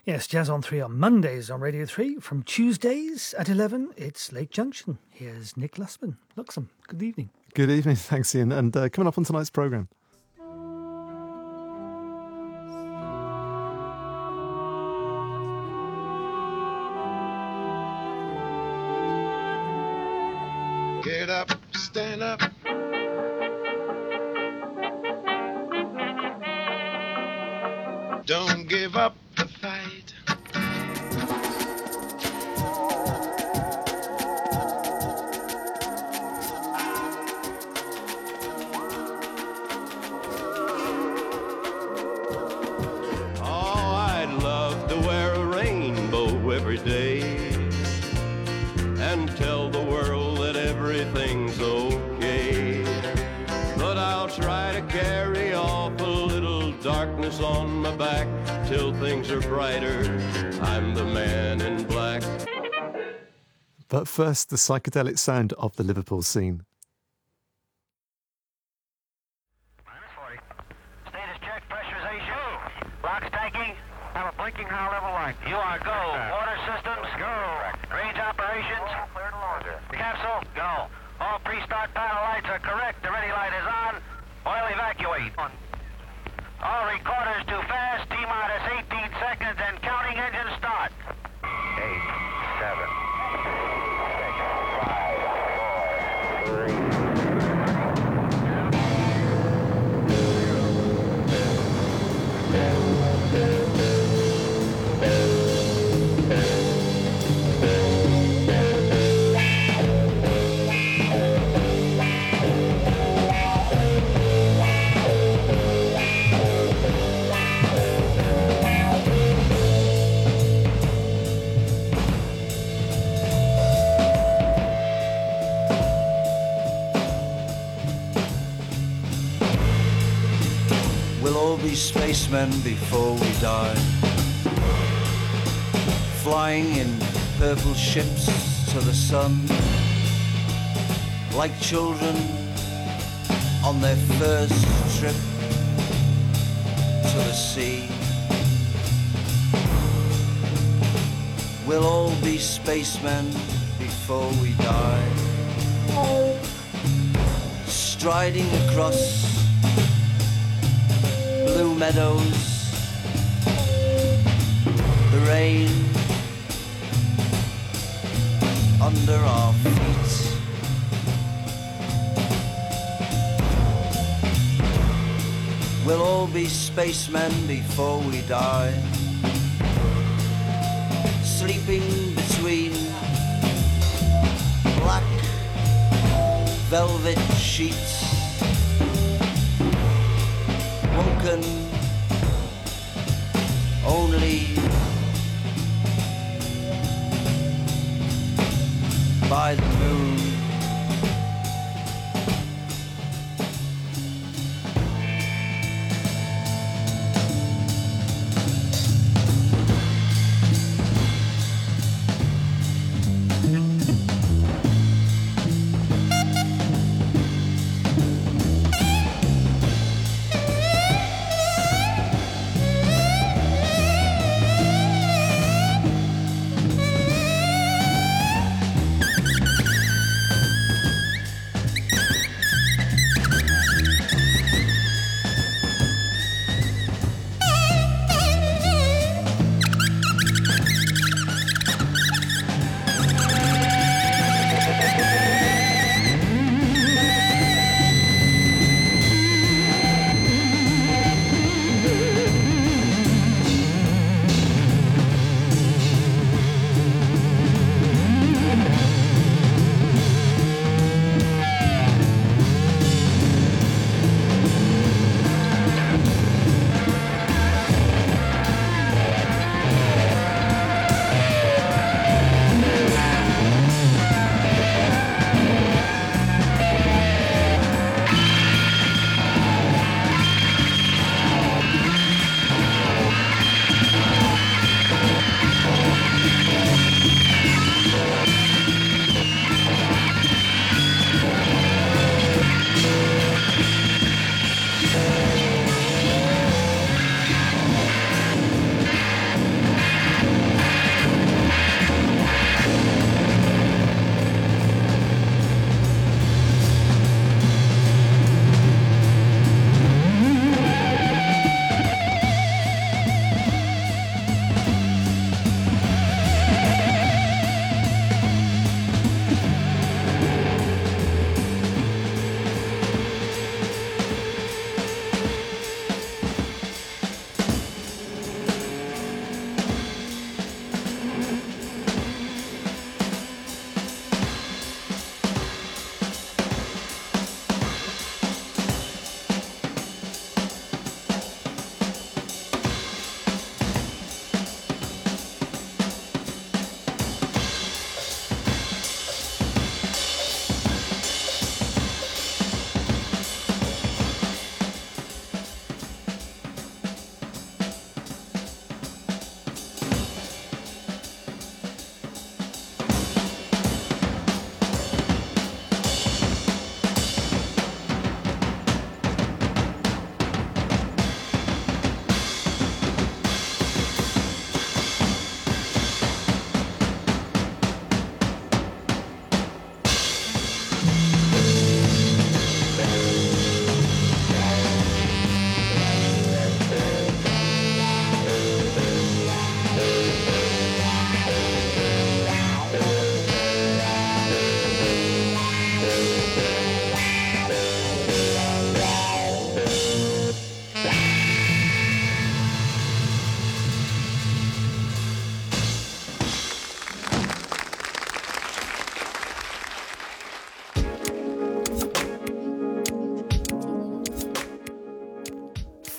Yes, Jazz on 3 on Mondays on Radio 3. From Tuesdays at 11, it's Lake Junction. Here's Nick Lussman. Luxem, good evening. Good evening, thanks Ian. And coming up on tonight's programme. Get up, stand up. Don't give up the fight. Oh, I'd love to wear a rainbow every day and tell the world that everything's okay. But I'll try to carry off a little darkness on my back till things are brighter. I'm the man in black. But first, the psychedelic sound of the Liverpool scene. -40. Status check, pressurization. Locks tanking. Have a blinking high level light. You are go. Water systems. Go. Range operations. Clear to launcher. Capsule. Go. All pre-start panel lights are correct. The ready light is on. Oil evacuate. All recorders too fast. T-minus 18 seconds and counting engine start. 8, 7, 6, 5, 4, 3. We'll all be spacemen before we die, flying in purple ships to the sun, like children on their first trip to the sea. We'll all be spacemen before we die, striding across blue meadows, the rain under our feet. We'll all be spacemen before we die, sleeping between black velvet sheets, woken only by the moon.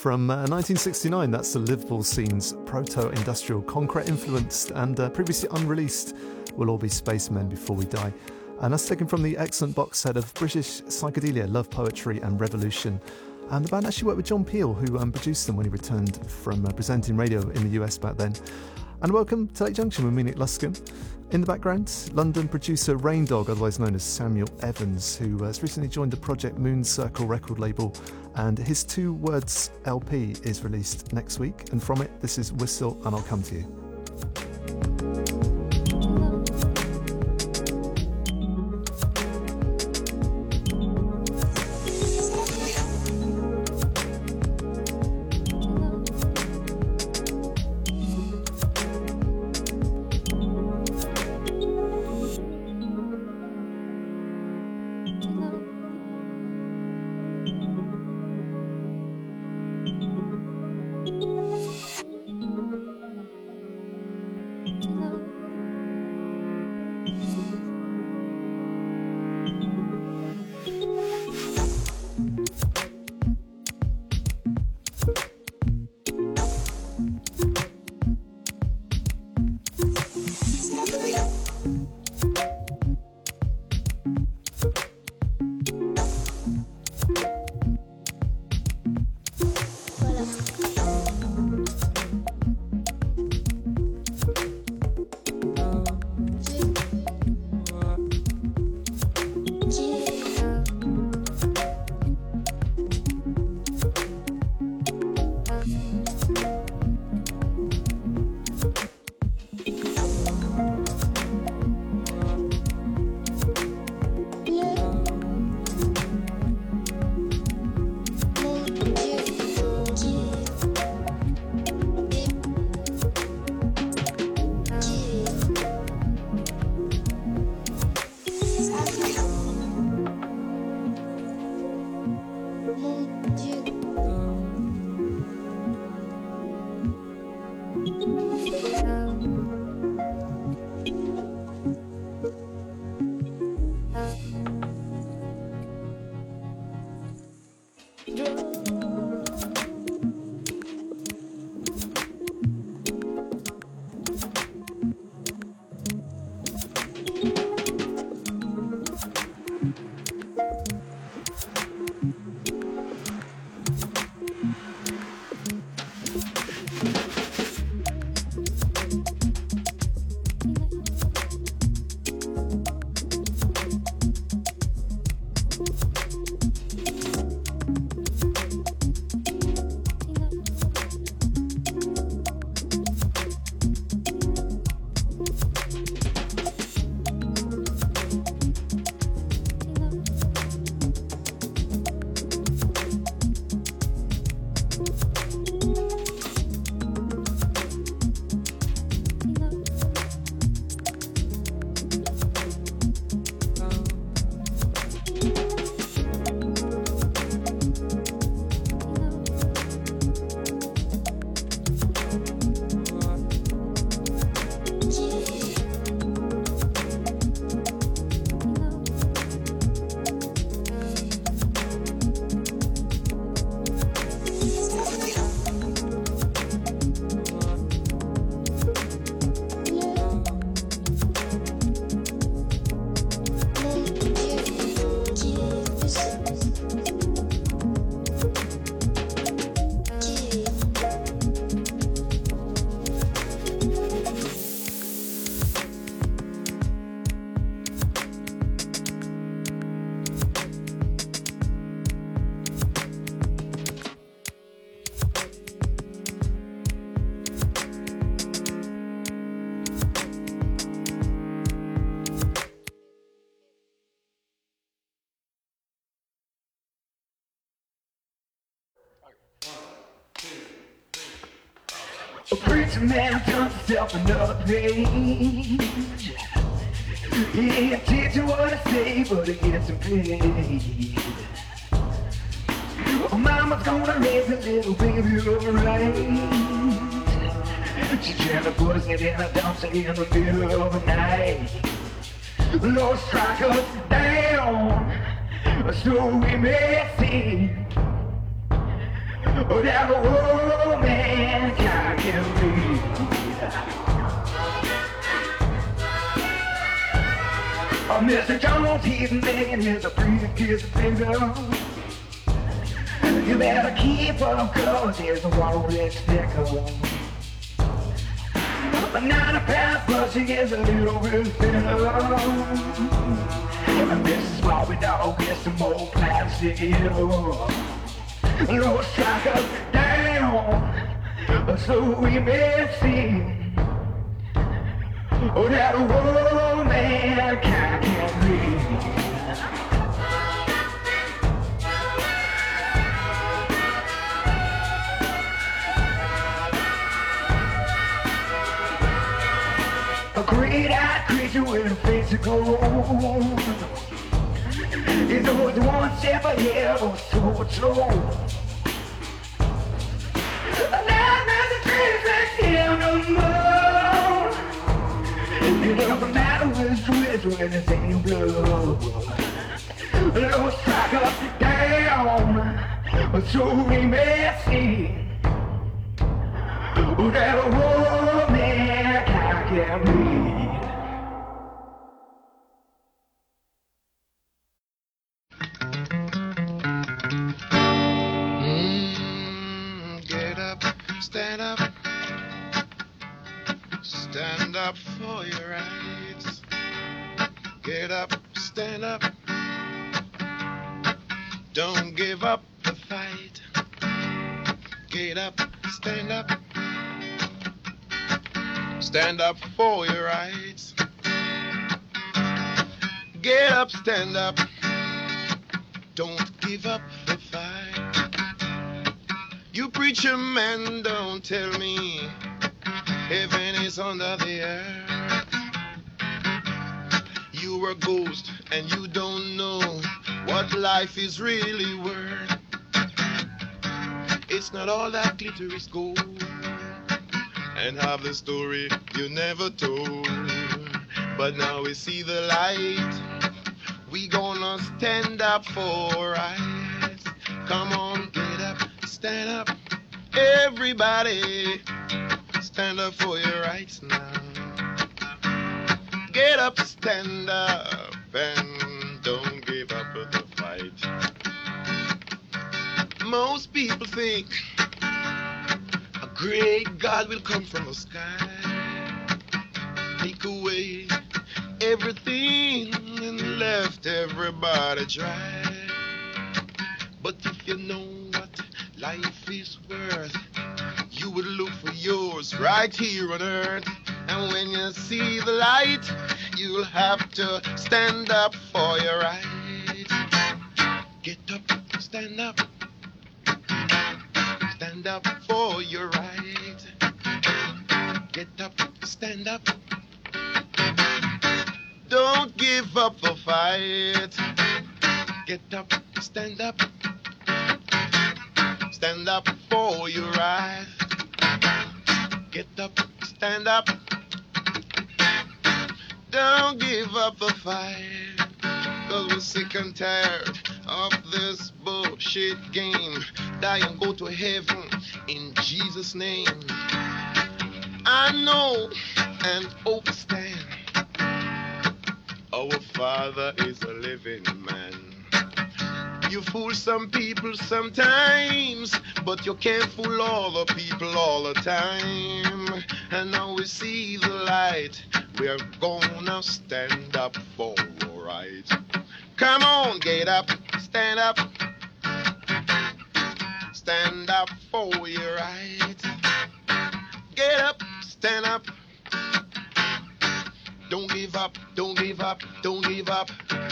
From 1969, that's the Liverpool scene's proto-industrial, concrete-influenced and previously unreleased We'll All Be Spacemen Before We Die. And that's taken from the excellent box set of British psychedelia, Love Poetry and Revolution. And the band actually worked with John Peel, who produced them when he returned from presenting radio in the US back then. And welcome to Lake Junction with me, Nick Luscombe. In the background, London producer Rain Dog, otherwise known as Samuel Evans, who has recently joined the Project Moon Circle record label, and his 2 Words LP is released next week, and from it, this is Whistle and I'll Come to You. A preacher man turns himself another page. He ain't teaching what to say, but he gets him paid. Mama's gonna raise a little baby alright. She jammed a pussy in a dumpster in the middle of the night. Lord, strike us down, so we may see. Oh, that old man can read. Oh, Mr. Jones, he's making his pretty kiss finger. You better keep up, cause there's a walrus sticker. Banana past pussy is a little bit thinner. And this small dog gets some more plastic here. Lord, strike us down, so we may see. Oh, that old man can't read. A great-eyed creature with a face of gold. He's always one step ahead of so. Now the trees are down the moon. It doesn't matter which when it's in your blood. Lord, strike us down, so we may see. That old man can't breathe. Get up, stand up. Stand up for your rights. Get up, stand up. Don't give up the fight. Get up, stand up. Stand up for your rights. Get up, stand up. Don't give up the fight. You preacher man, don't tell me heaven is under the earth. You are a ghost and you don't know what life is really worth. It's not all that glitter is gold, and half the story you never told. But now we see the light. We gonna stand up for rights. Come on, get up, stand up. Everybody, stand up for your rights now. Get up, stand up, and don't give up the fight. Most people think a great God will come from the sky, take away everything and left everybody dry. But if you know what life is worth, you would look for yours right here on earth. And when you see the light, you'll have to stand up for your rights. Get up, stand up. Stand up for your rights. Get up, stand up. Don't give up the fight. Get up, stand up. Stand up for your rights. Get up, stand up. Don't give up the fight. 'Cause we're sick and tired of this bullshit game. Die and go to heaven in Jesus' name. I know and understand our Father is a living man. You fool some people sometimes, but you can't fool all the people all the time. And now we see the light. We're gonna stand up for our rights. Come on, get up, stand up. Stand up for your rights. Get up, stand up. Don't give up, don't give up, don't give up.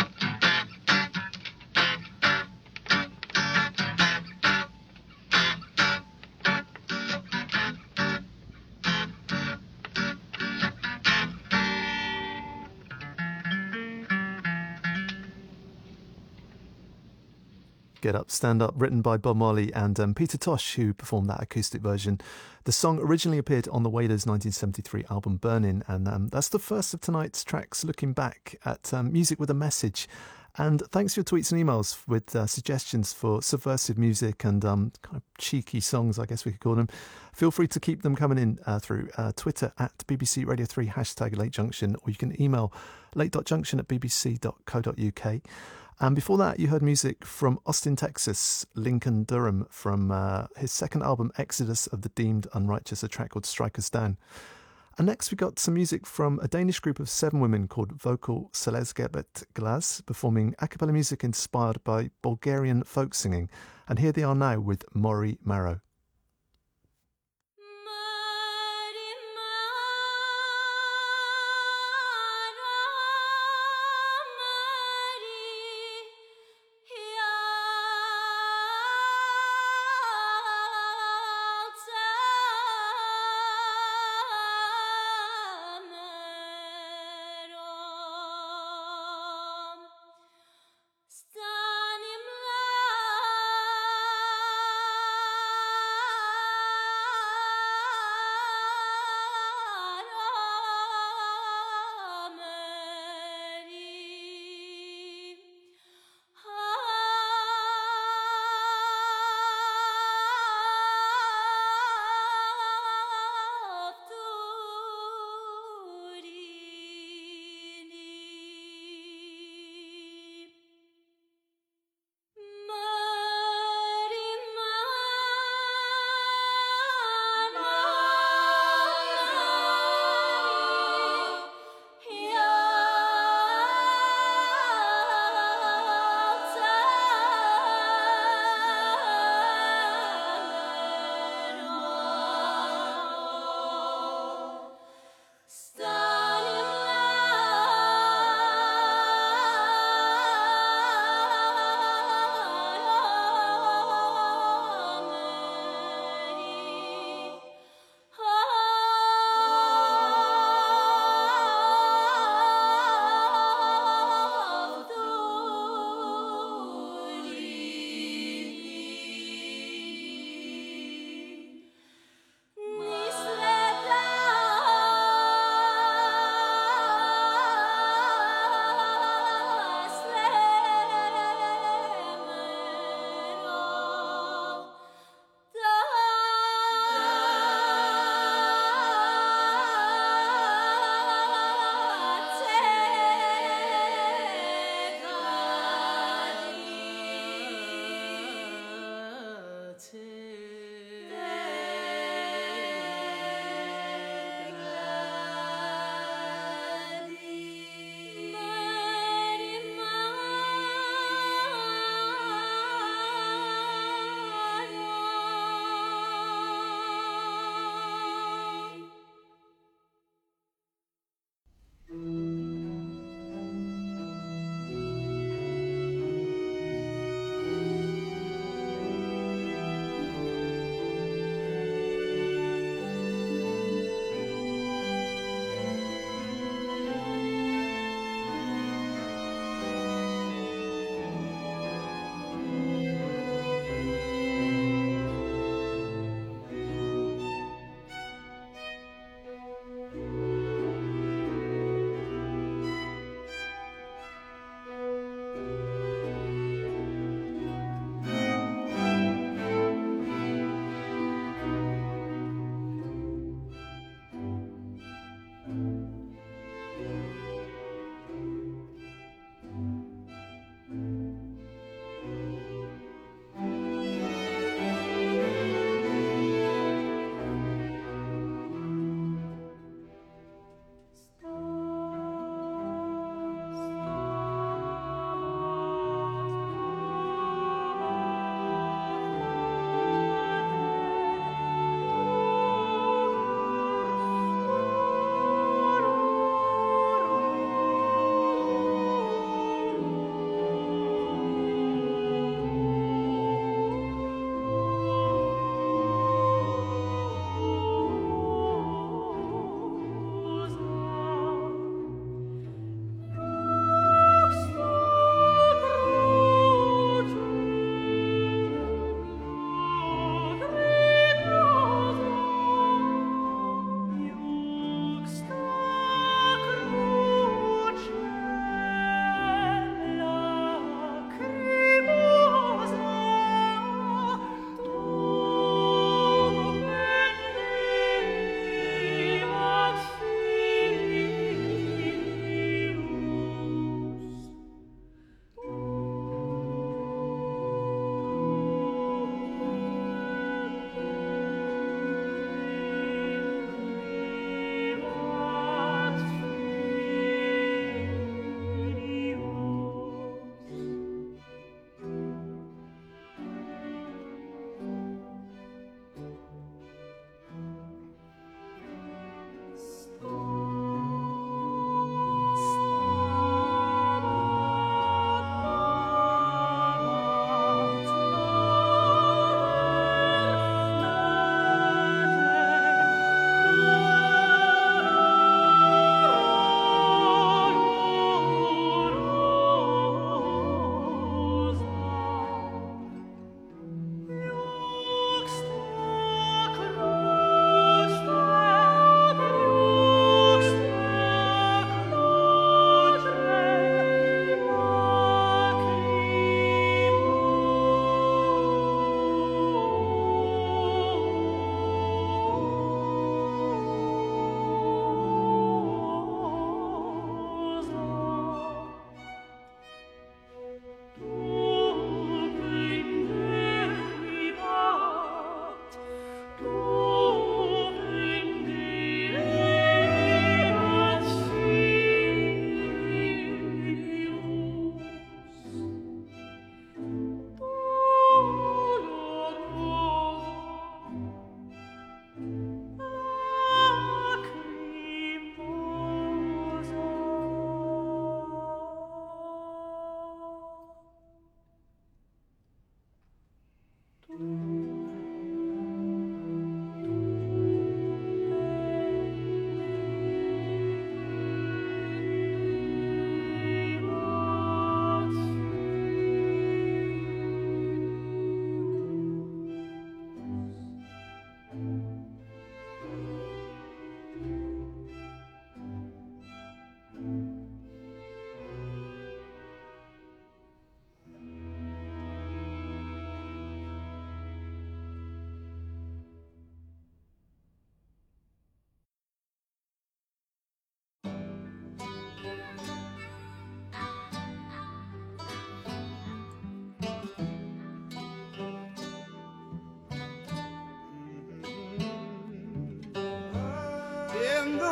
Get Up, Stand Up, written by Bob Marley and Peter Tosh, who performed that acoustic version. The song originally appeared on the Wailers' 1973 album Burnin', and that's the first of tonight's tracks looking back at music with a message. And thanks for your tweets and emails with suggestions for subversive music and kind of cheeky songs, I guess we could call them. Feel free to keep them coming in through Twitter at BBC Radio 3 hashtag Late Junction, or you can email late.junction@bbc.co.uk. And before that, you heard music from Austin, Texas, Lincoln Durham, from his second album, Exodus of the Deemed Unrighteous, a track called Strike Us Down. And next we got some music from a Danish group of 7 women called Vocal Selesgebet Glas, performing a cappella music inspired by Bulgarian folk singing. And here they are now with Mori Maro. Stanim la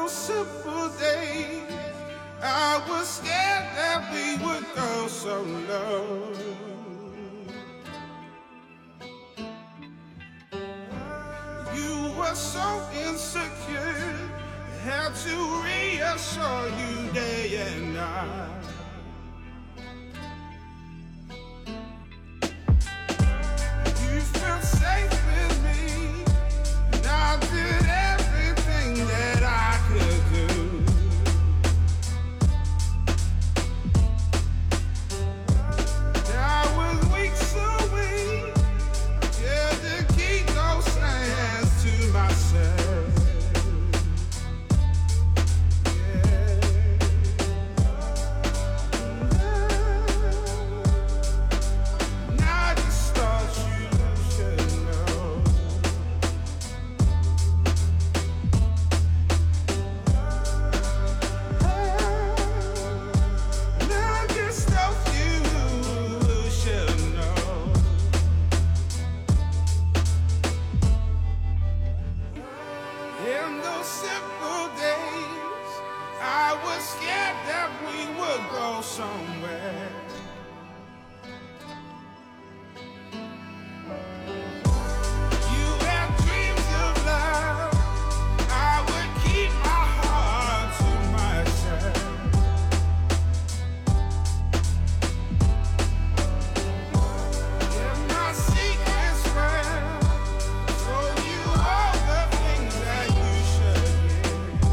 those simple days, I was scared that we would go so low. You were so insecure, had to reassure you day and night. You felt safe with me, and I did everything that I could do. I was weak, so weak, I had to keep those hands to myself. Somewhere. You had dreams of love, I would keep my heart to myself. If my secrets were, told you all the things that you should hear.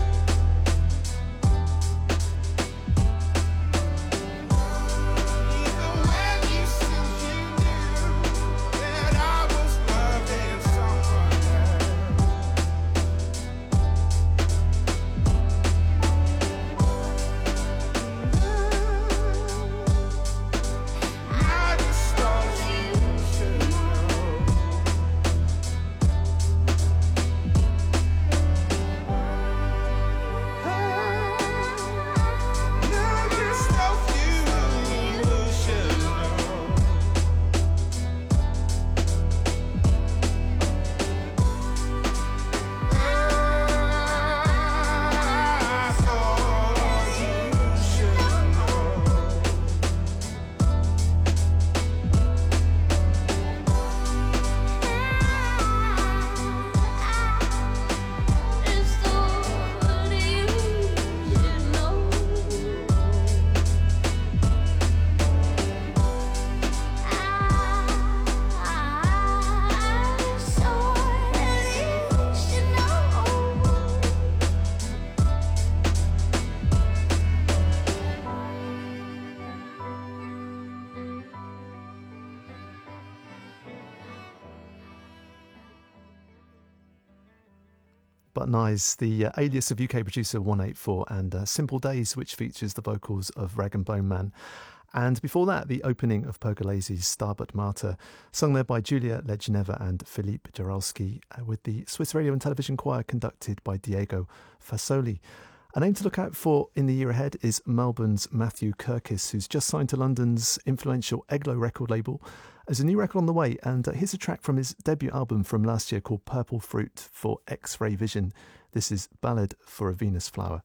Button Eyes, the alias of UK producer 184, and Simple Days, which features the vocals of Rag and Bone Man. And before that, the opening of Pergolase's Stabat Mater, sung there by Julia Legioneva and Philippe Jaralski, with the Swiss Radio and Television Choir conducted by Diego Fasoli. A name to look out for in the year ahead is Melbourne's Matthew Kirkis, who's just signed to London's influential Eglo record label. There's a new record on the way, and here's a track from his debut album from last year called Purple Fruit for X-Ray Vision. This is Ballad for a Venus Flower.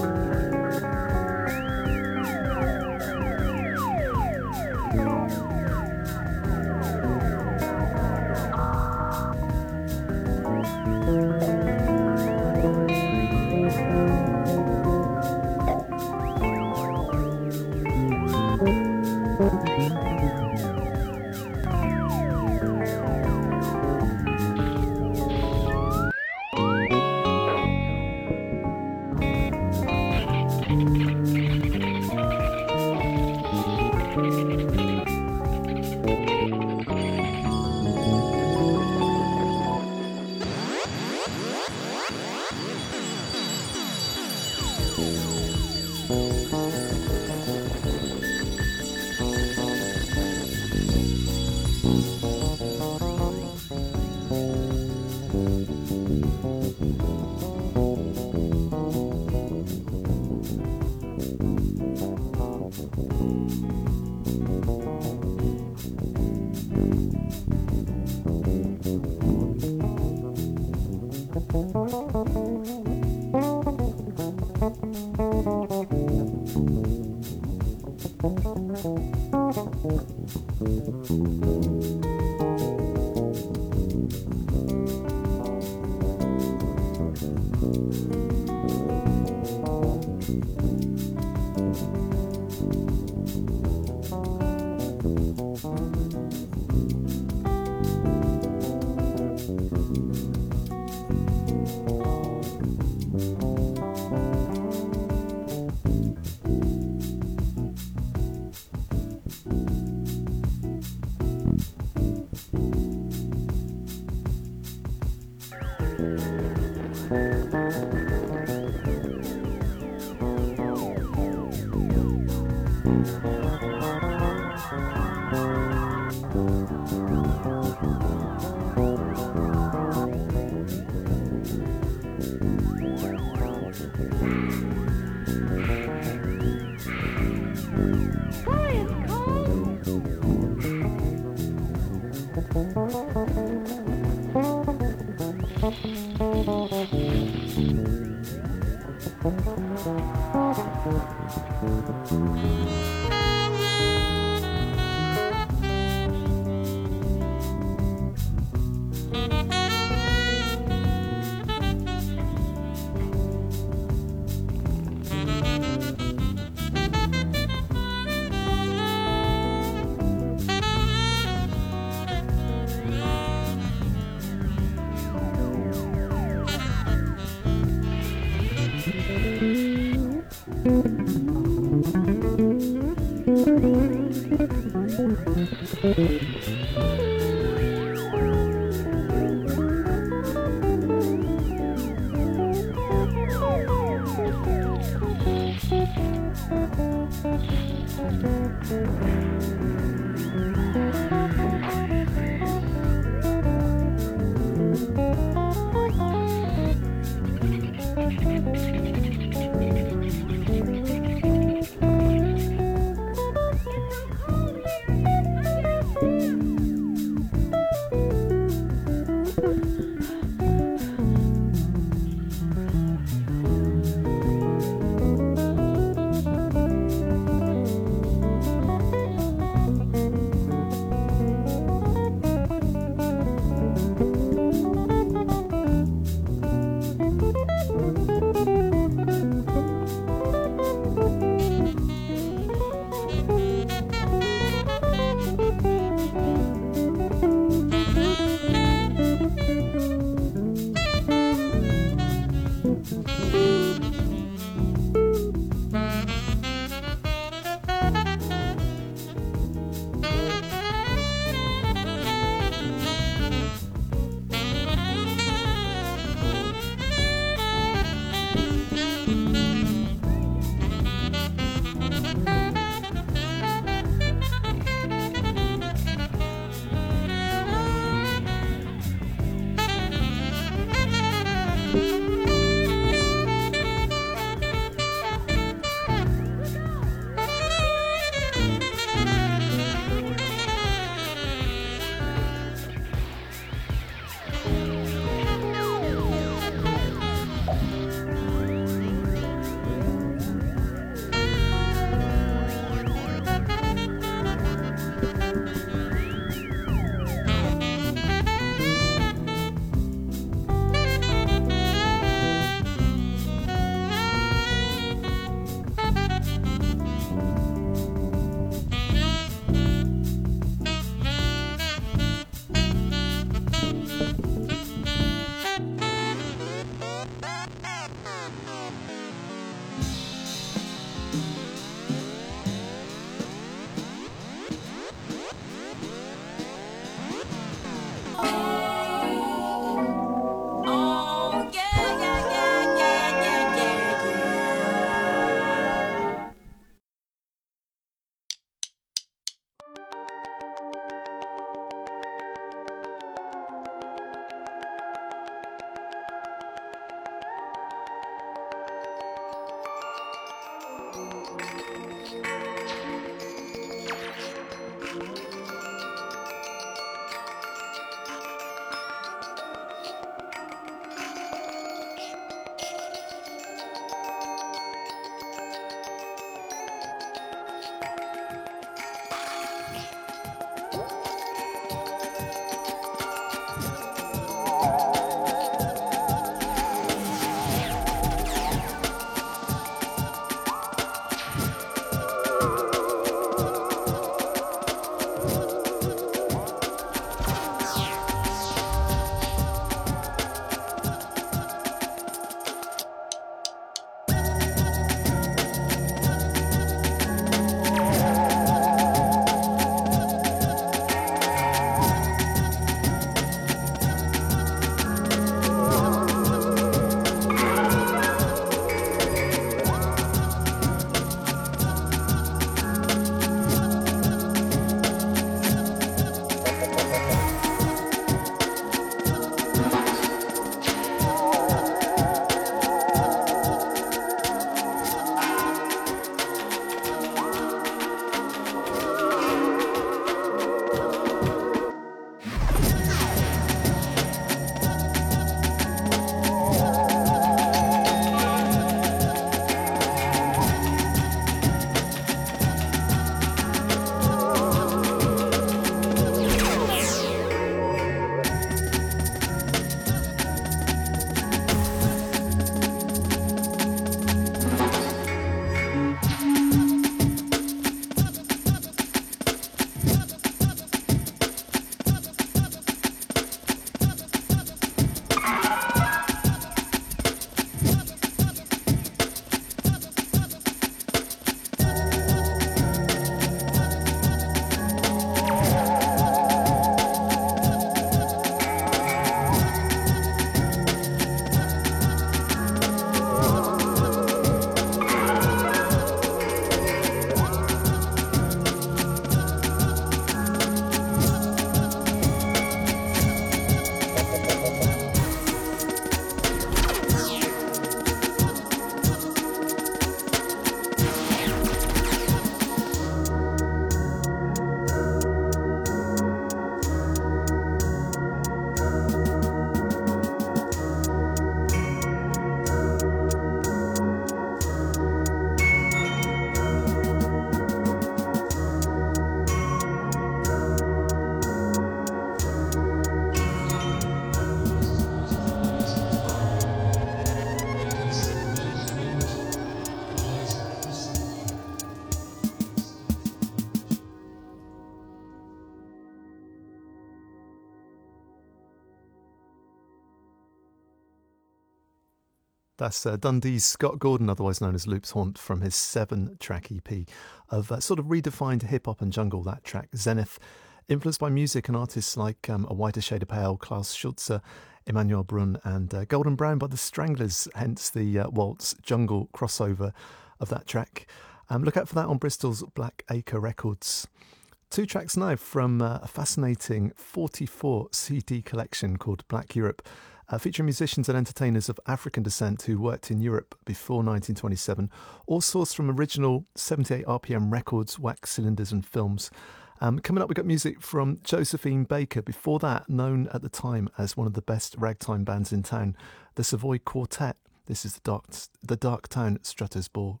That's Dundee's Scott Gordon, otherwise known as Loop's Haunt, from his 7-track EP of sort of redefined hip-hop and jungle, that track, Zenith, influenced by music and artists like A Whiter Shade of Pale, Klaus Schulze, Emmanuel Brun and Golden Brown by the Stranglers, hence the waltz jungle crossover of that track. Look out for that on Bristol's Black Acre Records. 2 tracks now from a fascinating 44 CD collection called Black Europe, featuring musicians and entertainers of African descent who worked in Europe before 1927, all sourced from original 78 RPM records, wax cylinders and films. Coming up, we've got music from Josephine Baker, before that known at the time as one of the best ragtime bands in town, the Savoy Quartet. This is the Darktown Strutters Ball.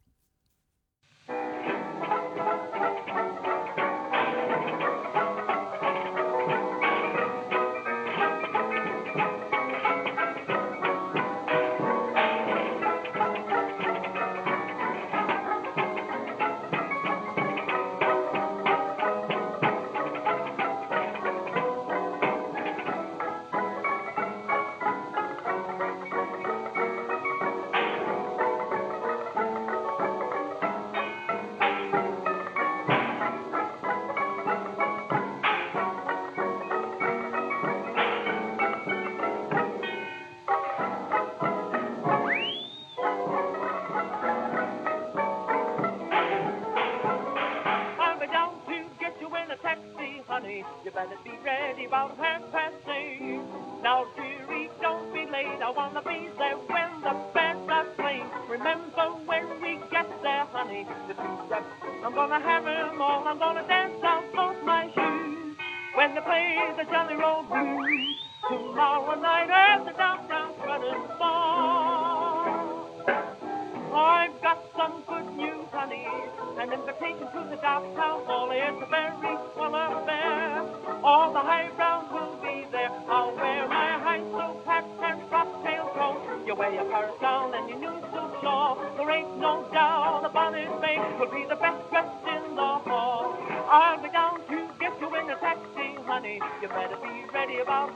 You better be ready about 8:30. Now, dearie, don't be late. I wanna be there when the bands are playing. Remember when we get there, honey, the 2 steps. I'm gonna have 'em all. I'm gonna dance out both my shoes when they play the Jelly Roll Blues tomorrow night at the Downtown Strutters Ball. I've got some good news, honey, an invitation to the Downtown Ball. It's a very swell affair. All the high brows will be there. I'll wear my high silk hat and cocktail coat. You wear your parasol and your new silk shawl. There ain't no doubt the bonnet make will be the best dressed in the hall. I'll be down to get you in a taxi, honey. You better be ready about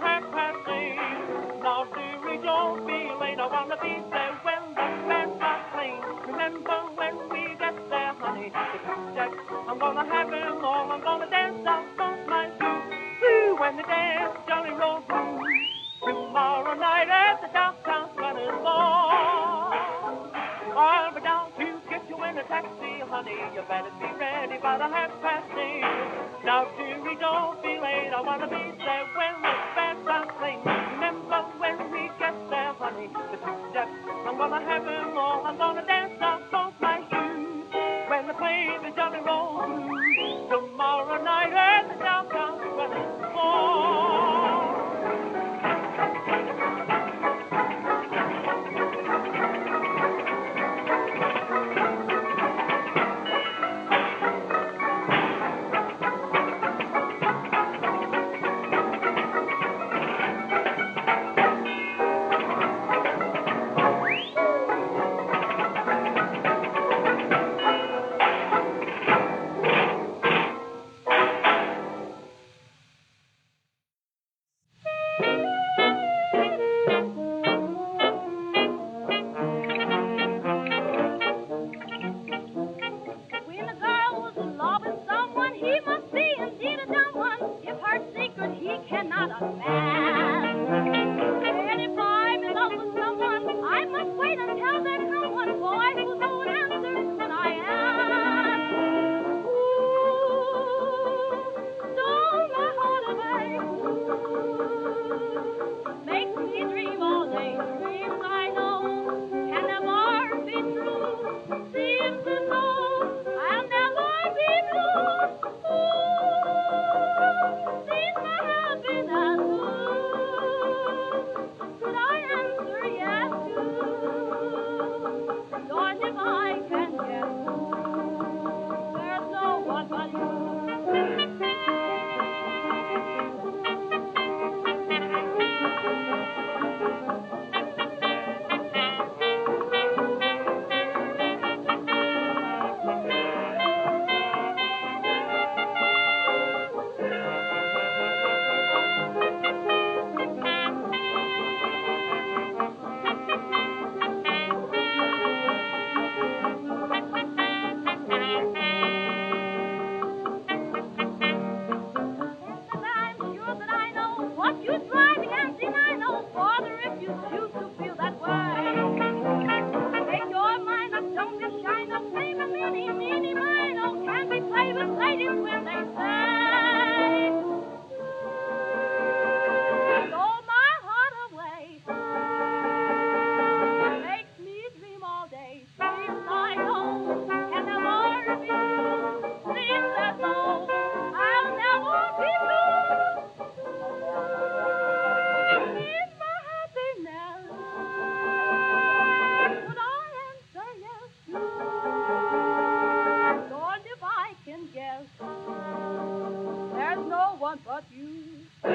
8:30. Now, dearie, don't be late. I wanna be there when the bands are playing. Remember when we get there, honey, the 2 steps. I'm gonna have 'em all. I'm gonna dance out both my shoes. Woo, when the dance Jolly Roll Blues tomorrow night at the Downtown Strutters Ball. I'll be down to get you in a taxi, honey. You better be ready by the 8:30. Now, dearie, don't be late. I wanna be there when the bands are playing. Remember when we get there, honey, the 2 steps. I'm gonna have 'em all. I'm gonna dance out both my shoes when they play the Jolly Roll Blues tomorrow night at the Downtown Strutters Ball. about you.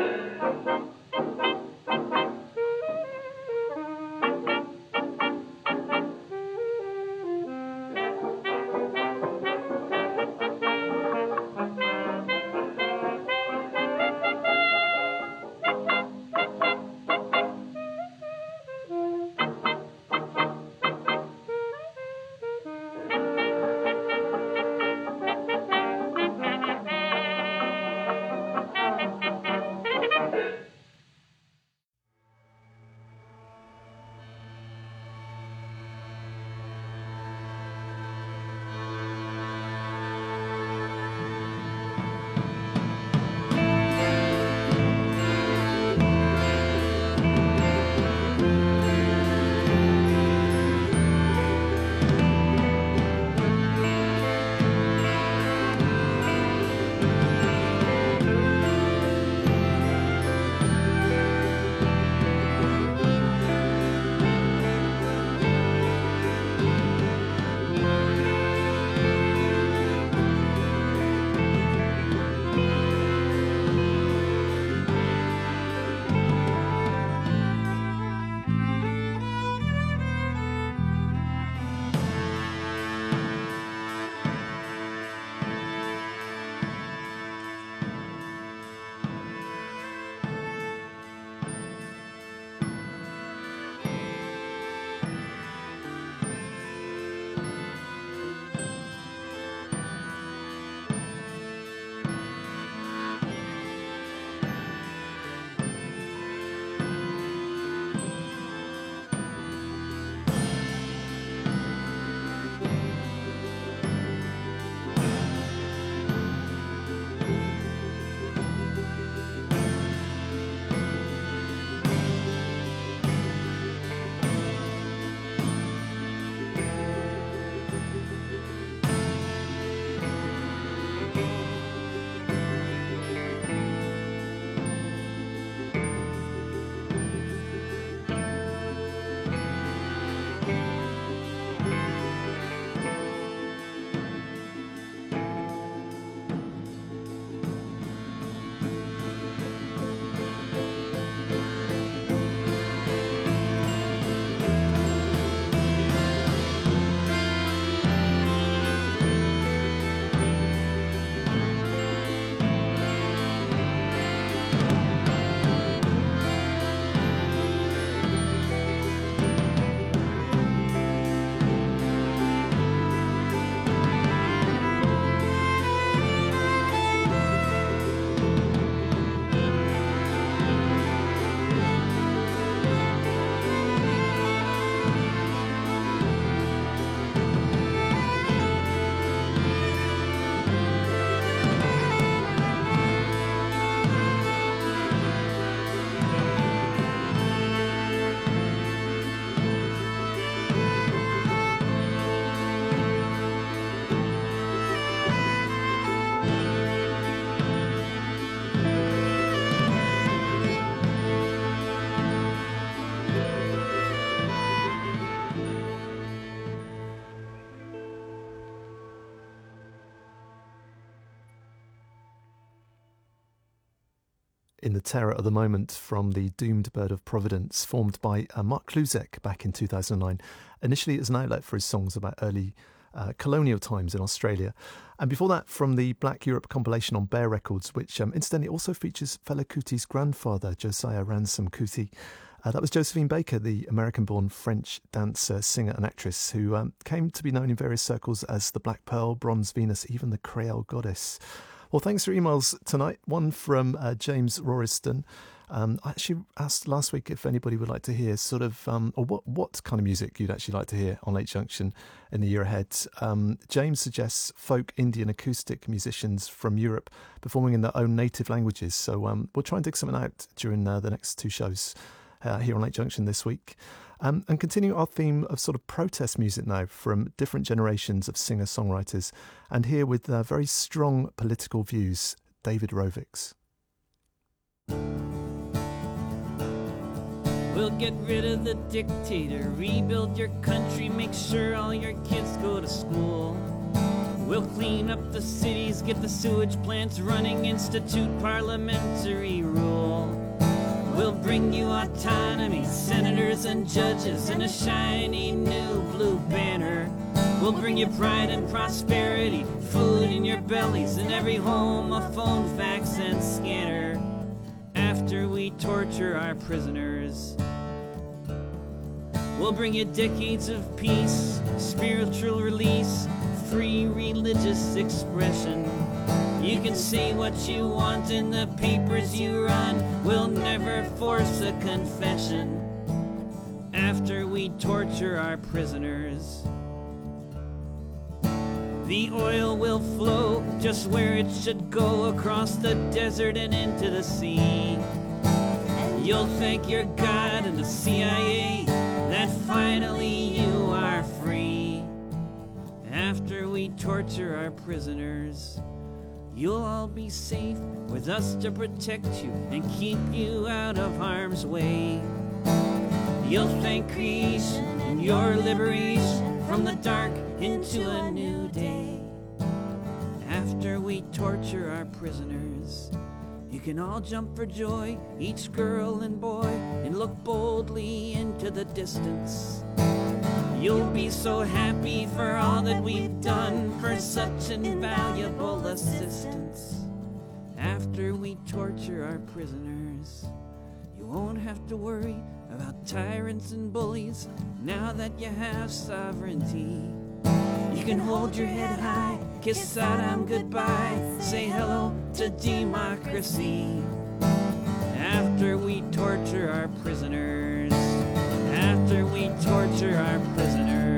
In the Terror of the Moment from the Doomed Bird of Providence, formed by Mark Kluzek back in 2009, initially as an outlet for his songs about early colonial times in Australia. And before that, from the Black Europe compilation on Bear Records, which incidentally also features Fela Kuti's grandfather, Josiah Ransom Kuti. That was Josephine Baker, the American-born French dancer, singer and actress who came to be known in various circles as the Black Pearl, Bronze Venus, even the Creole Goddess. Well, thanks for emails tonight. One from James Roriston. I actually asked last week if anybody would like to hear sort of, or what kind of music you'd actually like to hear on Late Junction in the year ahead. James suggests folk, Indian, acoustic musicians from Europe performing in their own native languages. So we'll try and dig something out during the next two shows here on Late Junction this week. And continue our theme of sort of protest music now from different generations of singer-songwriters. And here with very strong political views, David Rovics. We'll get rid of the dictator, rebuild your country, make sure all your kids go to school. We'll clean up the cities, get the sewage plants running, institute parliamentary rule. We'll bring you autonomy, senators and judges, and a shiny new blue banner. We'll bring you pride and prosperity, food in your bellies, in every home a phone, fax, and scanner. After we torture our prisoners, we'll bring you decades of peace, spiritual release, free religious expression. You can say what you want in the papers you run. We'll never force a confession. After we torture our prisoners, the oil will flow just where it should go, across the desert and into the sea. You'll thank your God and the CIA that finally you are free. After we torture our prisoners, you'll all be safe with us to protect you and keep you out of harm's way. You'll thank creation and your liberation from the dark into a new day. After we torture our prisoners, you can all jump for joy, each girl and boy, and look boldly into the distance. You'll be so happy for all that we've done, for such invaluable assistance. After we torture our prisoners, you won't have to worry about tyrants and bullies now that you have sovereignty. You can hold your head high, kiss Saddam goodbye, say hello to democracy. After we torture our prisoners, after we torture our prisoners.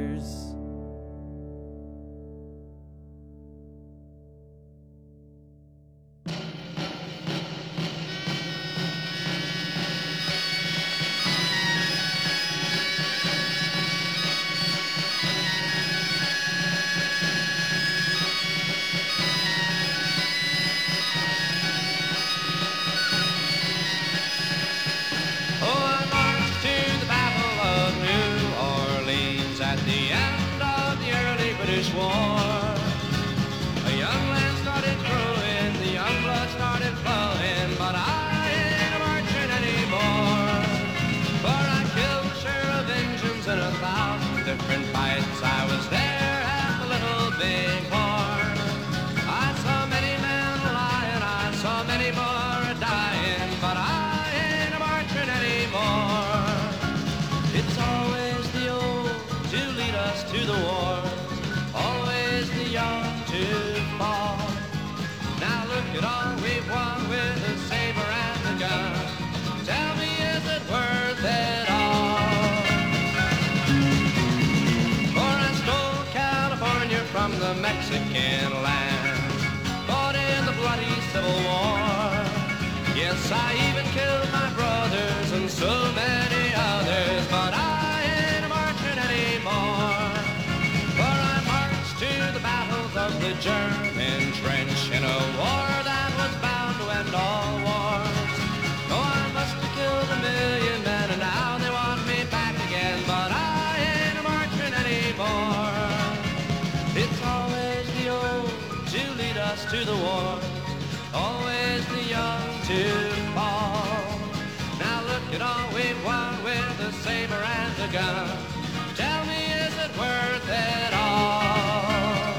Mexican land, fought in the bloody Civil War. Yes, I even killed my brothers and so many others, but I ain't marching anymore. For I marched to the battles of the German trench in a war that was bound to end all wars. Oh, I must have killed 1 million men and now they want me back again, but I ain't marching anymore. It's always the old to lead us to the war, always the young to fall. Now look at all we've won with a saber and a gun. Tell me, is it worth it all?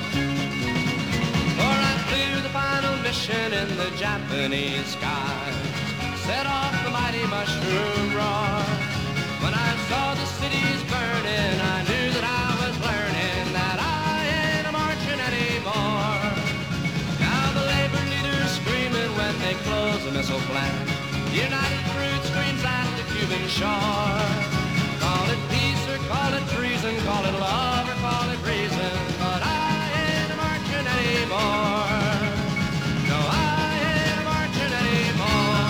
For I flew the final mission in the Japanese skies, set off the mighty mushroom roar. When I saw the cities burning, I knew that I was learning that anymore. Now the labor leaders screaming when they close a missile plant. The United Fruit screams at the Cuban shore. Call it peace or call it treason, call it love or call it reason, but I ain't marching anymore. No, I ain't marching anymore.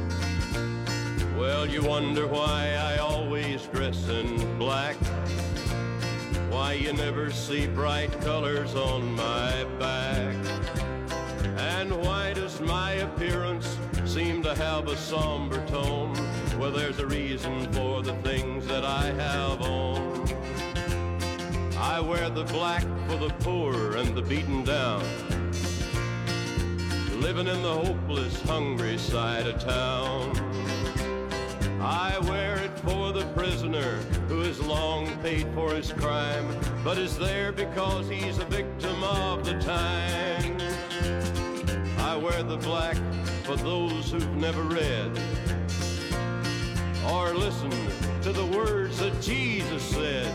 You wonder why I always dress in black. why you never see bright colors on my back? And why does my appearance seem to have a somber tone? Well, there's a reason for the things that I have on. I wear the black for the poor and the beaten down, living in the hopeless, hungry side of town. I wear it for the prisoner who has long paid for his crime, but is there because he's a victim of the time. I wear the black for those who've never read or listened to the words that Jesus said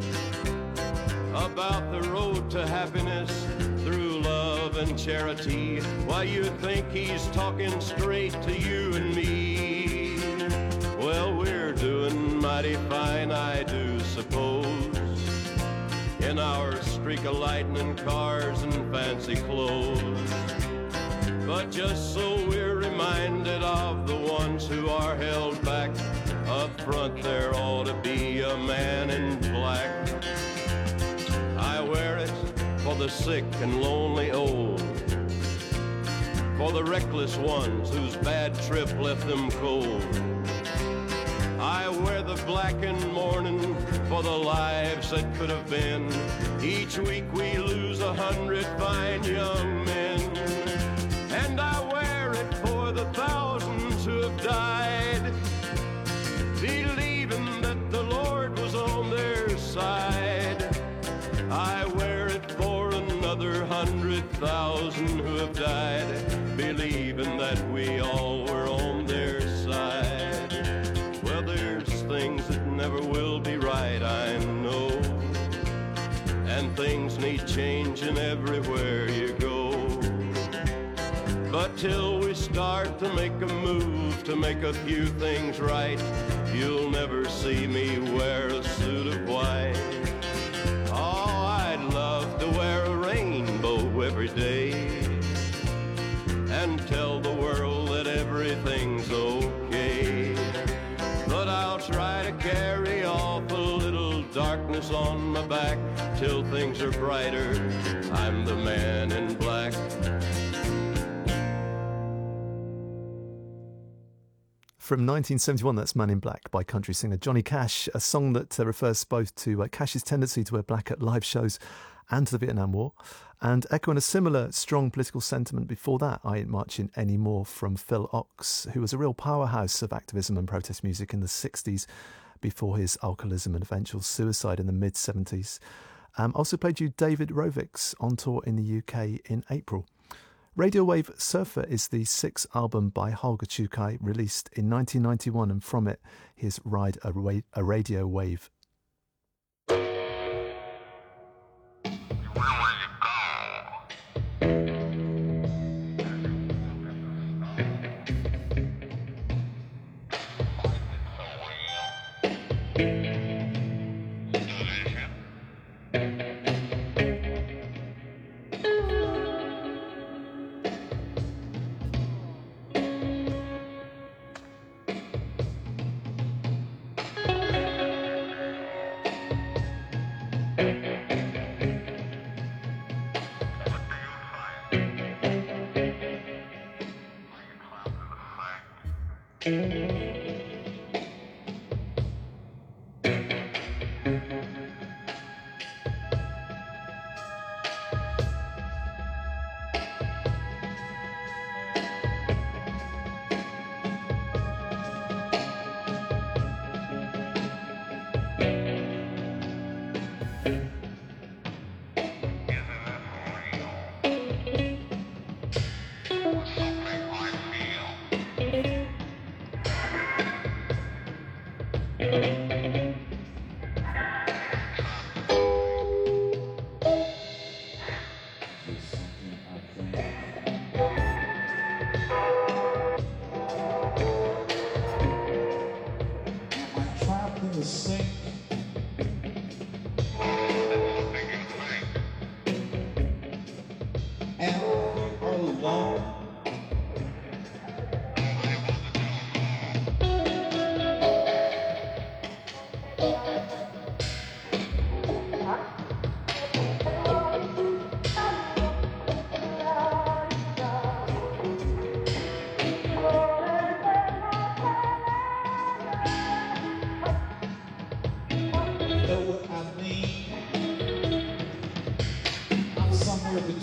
about the road to happiness through love and charity. Why, you think he's talking straight to you and me? Well, we're doing mighty fine, I do suppose, in our streak of lightning cars and fancy clothes. But just so we're reminded of the ones who are held back, up front there ought to be a man in black. I wear it for the sick and lonely old, for the reckless ones whose bad trip left them cold. I wear the black in mourning for the lives that could have been. Each week we lose 100 fine young men. And I wear it for the thousands who have died, believing that the Lord was on their side. I wear it for another 100,000 who have died, believing that we all were on their side. Well, there's things that never will be right, I know, and things need changing everywhere you go. But till we start to make a move to make a few things right, you'll never see me wear a suit of white. Oh, I'd love to wear a rainbow every day and tell the world that everything's okay. But I'll try to carry off a little darkness on my back till things are brighter. I'm the man in black. From 1971, that's Man in Black by country singer Johnny Cash, a song that refers both to Cash's tendency to wear black at live shows and to the Vietnam War, and echoing a similar strong political sentiment before that, I Ain't Marching Anymore, from Phil Ochs, who was a real powerhouse of activism and protest music in the 60s before his alcoholism and eventual suicide in the mid-70s. Also played you David Rovics on tour in the UK in April. Radio Wave Surfer is the sixth album by Holger Czukay, released in 1991, and from it, here's Ride a Radio Wave.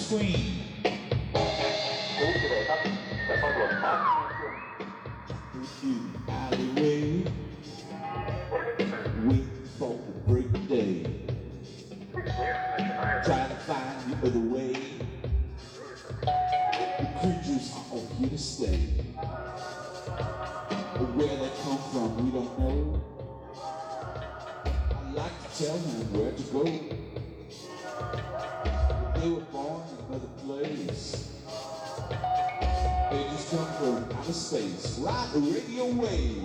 screen. Alleyway, wait for the break of day. Try to find the other way. The creatures are all here to stay. But where they come from, we don't know. I'd like to tell them where to go. But they were born in another place. They just come from outer space, ride the radio wave.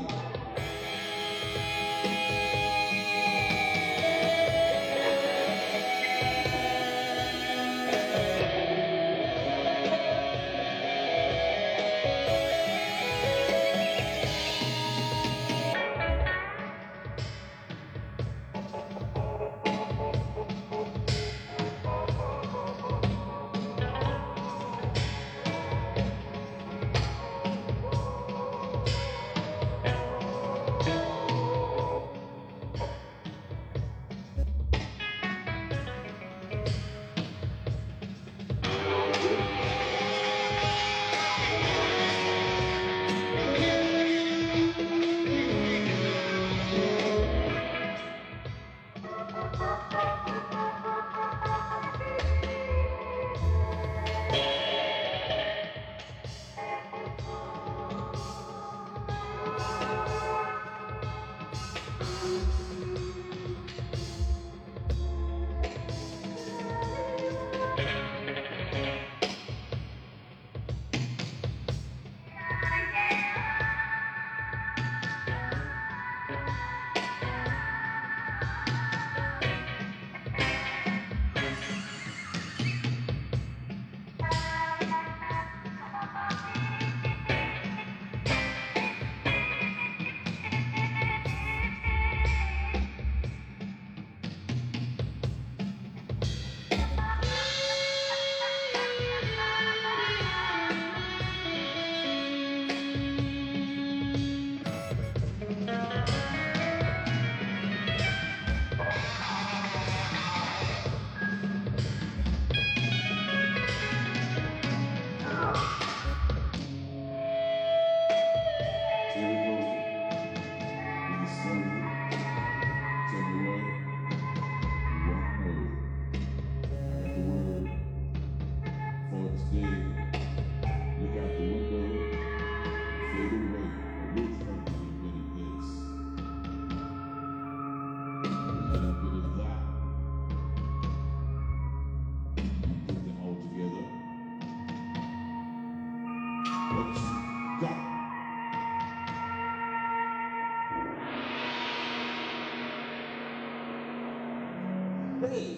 Hey,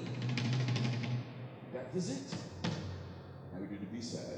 that is it. Now we do the B-side.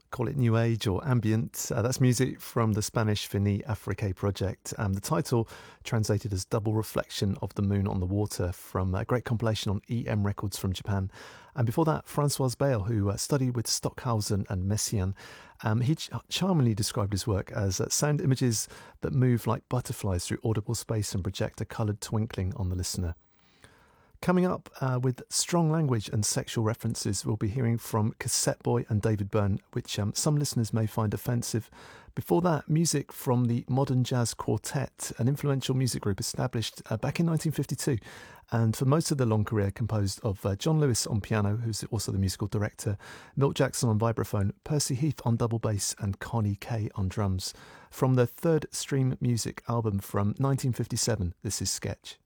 call it New Age or Ambient. That's music from the Spanish Fini Afrique project. The title translated as Double Reflection of the Moon on the Water from a great compilation on EM Records from Japan. And before that, François Bale, who studied with Stockhausen and Messiaen. He charmingly described his work as sound images that move like butterflies through audible space and project a coloured twinkling on the listener. Coming up with strong language and sexual references, we'll be hearing from Cassette Boy and David Byrne, which some listeners may find offensive. Before that, music from the Modern Jazz Quartet, an influential music group established back in 1952, and for most of their long career composed of John Lewis on piano, who's also the musical director, Milt Jackson on vibraphone, Percy Heath on double bass, and Connie Kay on drums. From their third Stream Music album from 1957, this is Sketch.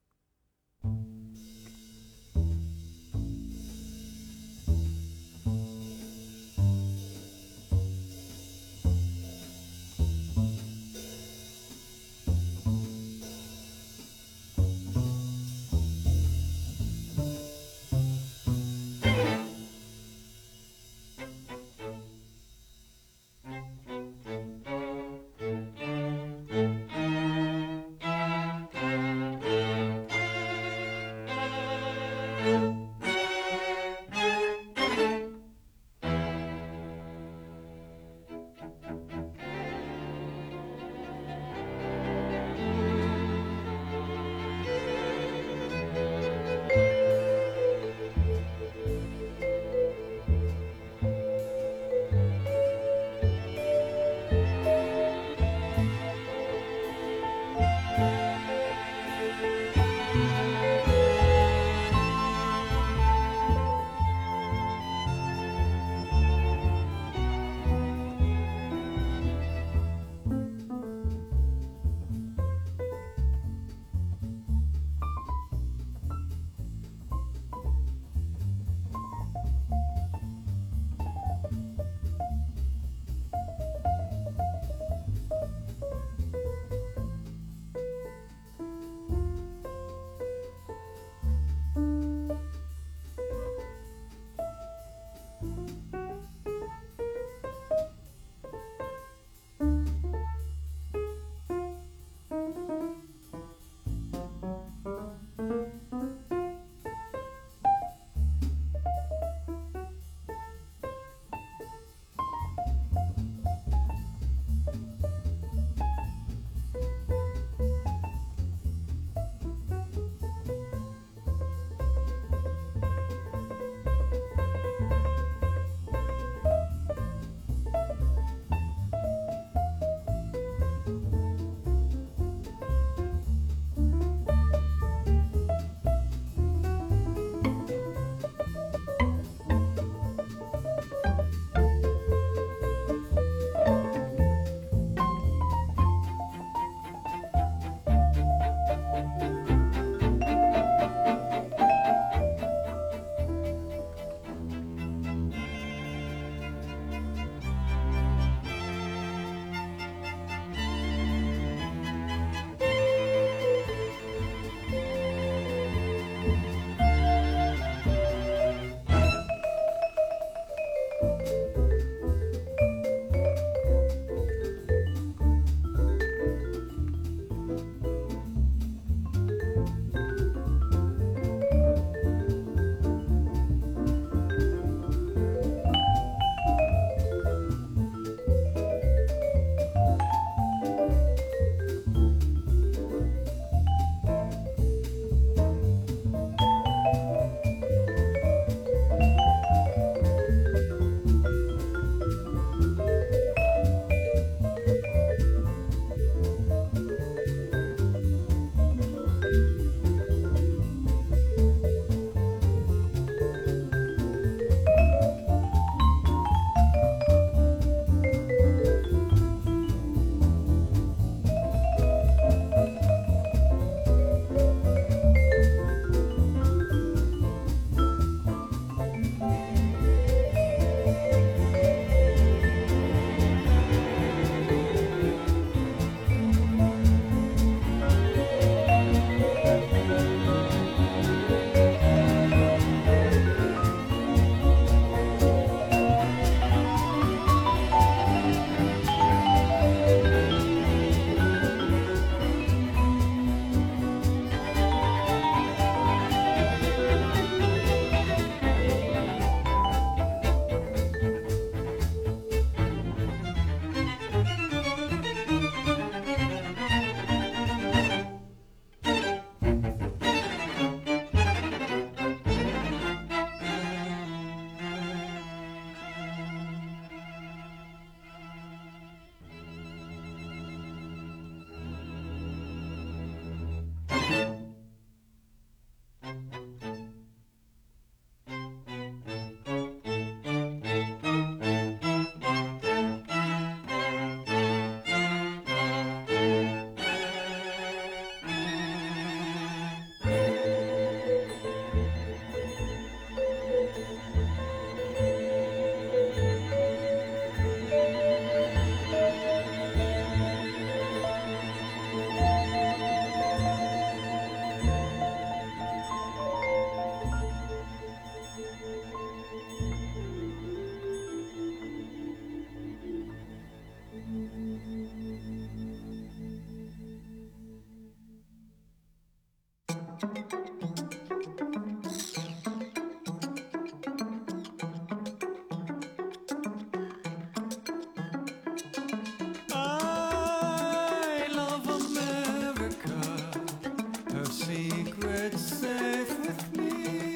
I love America, her secret's safe with me,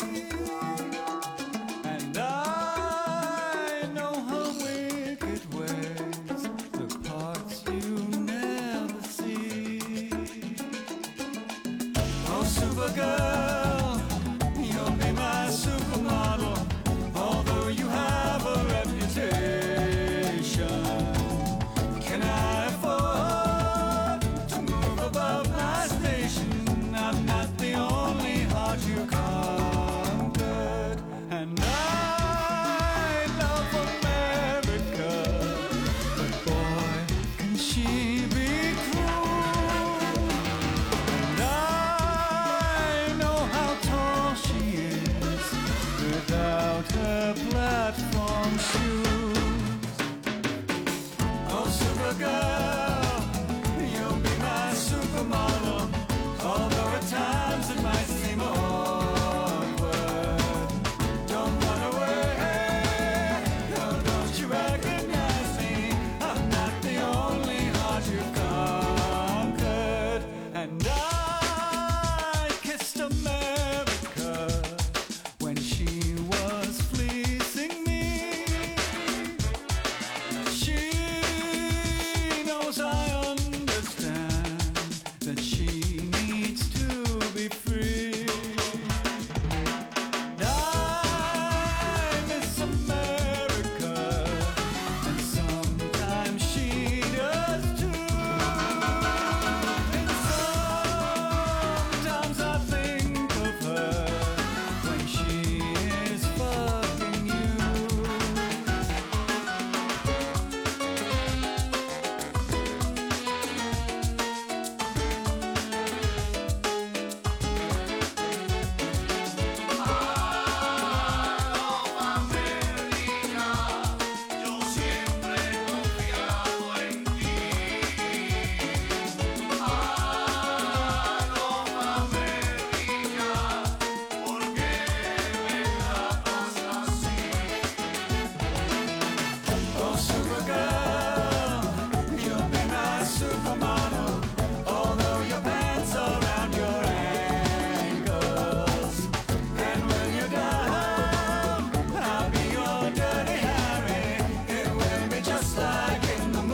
and I know her wicked ways, the parts you never see. Oh, Supergirl, you'll be my supermodel, although you have a reputation. Can I afford to move above my station? I'm not the only heart you conquered, and I love America, but boy, can she be cruel. And I know how tall she is without her platform shoes. Oh, Supergirl, you'll be my supermodel, although at times it might seem awkward. Don't run away, no, don't you recognize me? I'm not the only heart you've conquered, and I kissed America when she was fleecing me. She knows I understand that she needs to be free. I miss America, and sometimes she does too. And sometimes I think of her when she is fucking you. Yo siempre he confiado en ti. América, ¿por qué me tratas así? Oh, Supergirl, you'll be my supermodel, although your pants are around your ankles. And when you're down, I'll be your dirty Harry. It will be just like in the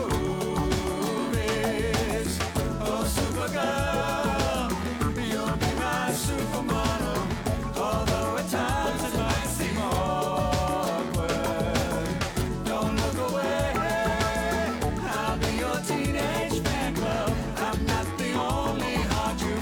movies. Oh, Supergirl, you'll be my supermodel, although at times it might seem awkward. Don't look away, I'll be your teenage fan club. I'm not the only heart you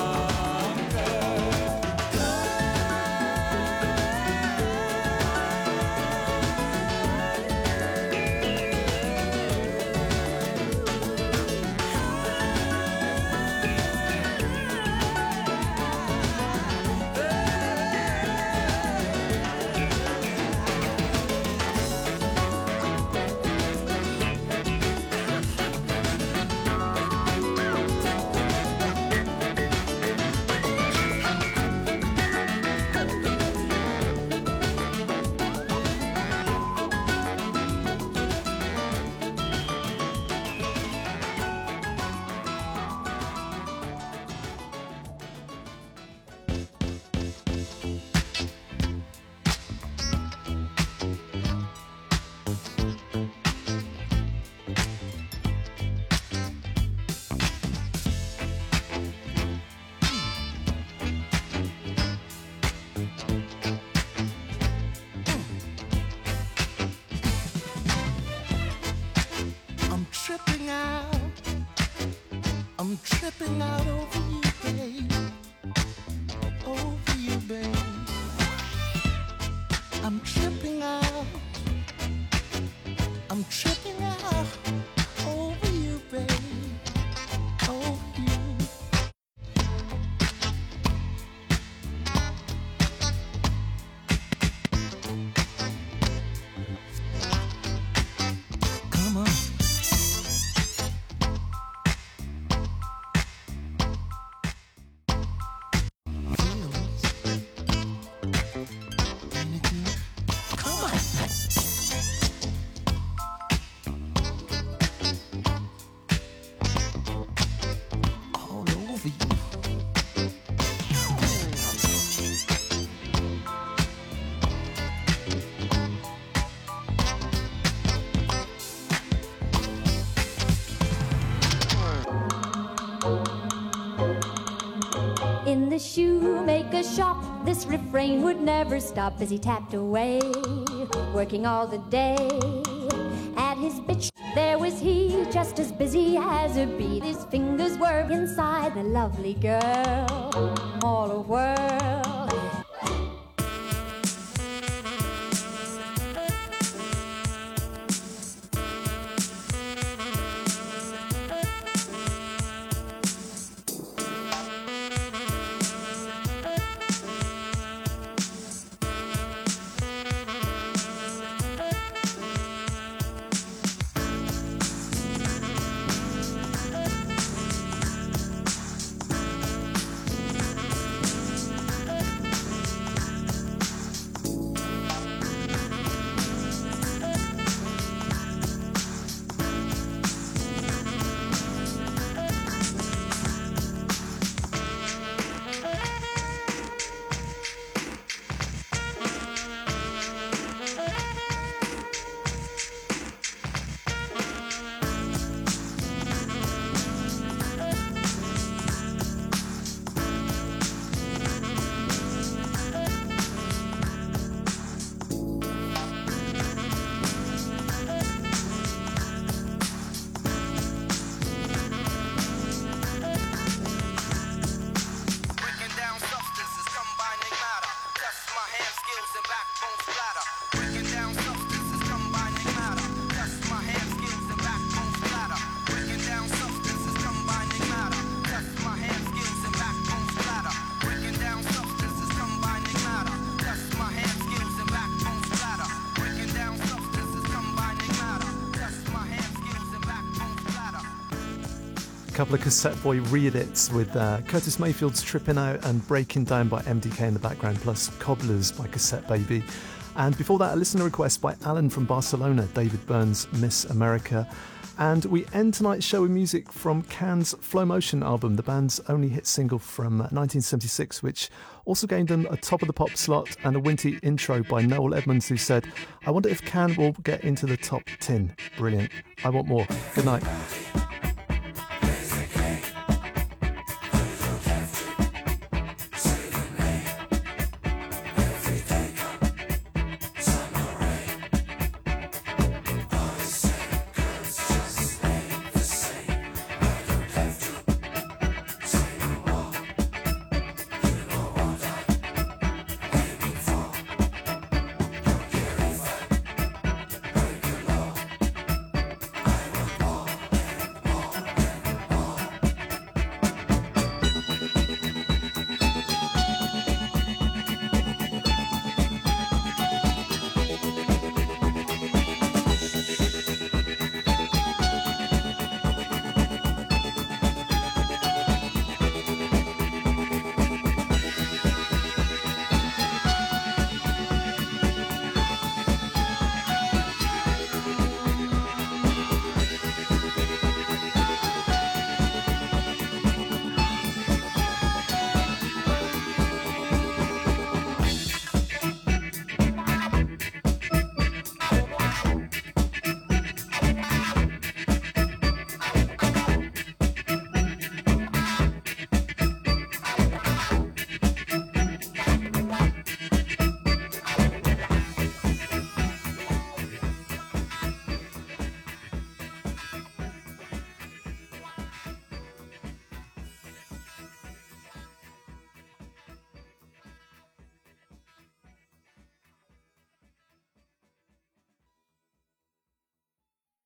I'm tripping out over you, babe. Over you, babe. I'm tripping out. I'm tripping out over you, babe. Over you. Come on. for you. In the shoemaker's shop, this refrain would never stop as he tapped away, working all the day. At his bitch, there was he, just as busy as a bee. His fingers were inside the lovely girl, all a whirl. Couple of Cassette Boy re-edits with Curtis Mayfield's Trippin' Out and Breaking Down by MDK in the background, plus Cobblers by Cassette Baby. And before that, a listener request by Alan from Barcelona, David Byrne's Miss America. And we end tonight's show with music from Can's Flow Motion album, the band's only hit single from 1976, which also gained them a top of the pop slot and a Winty intro by Noel Edmonds, who said, "I wonder if Can will get into the top 10. Brilliant. I want more. Good night."